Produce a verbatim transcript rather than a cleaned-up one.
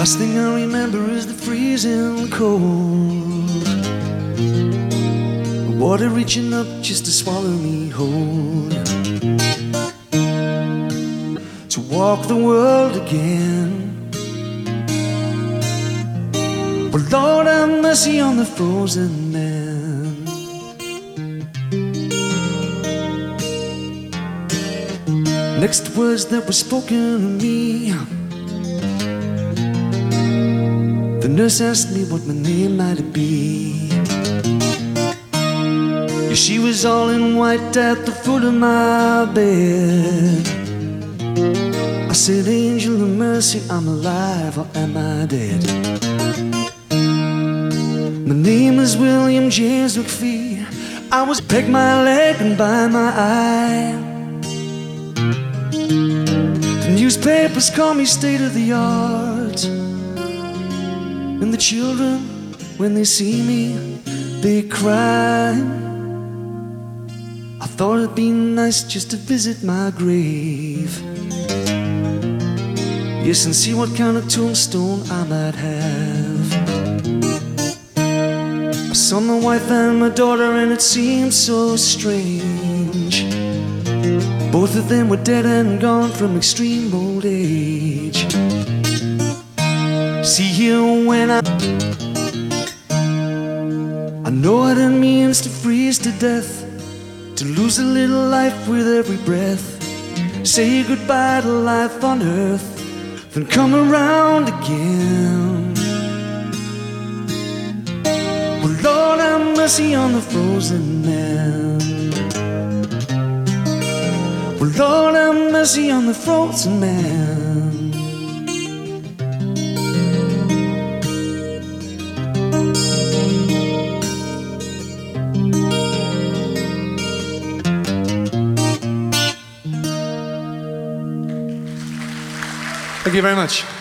Last thing I remember is the freezing cold, the water reaching up just to swallow me whole. To walk the world again, but Lord have mercy on the frozen man. Next words that were spoken to me, the nurse asked me what my name might be. Yeah, she was all in white at the foot of my bed. I said, angel of mercy, I'm alive or am I dead? My name is William James McPhee. I was pegged my leg and by my eye. The newspapers call me state of the art, and the children, when they see me, they cry. I thought it'd be nice just to visit my grave, yes, and see what kind of tombstone I might have. I saw my wife and my daughter and it seemed so strange. Both of them were dead and gone from extreme old age. See here when I I know what it means to freeze to death, to lose a little life with every breath. Say goodbye to life on earth, then come around again. Well, Lord have mercy on the frozen man. Well, Lord have mercy on the frozen man. Thank you very much.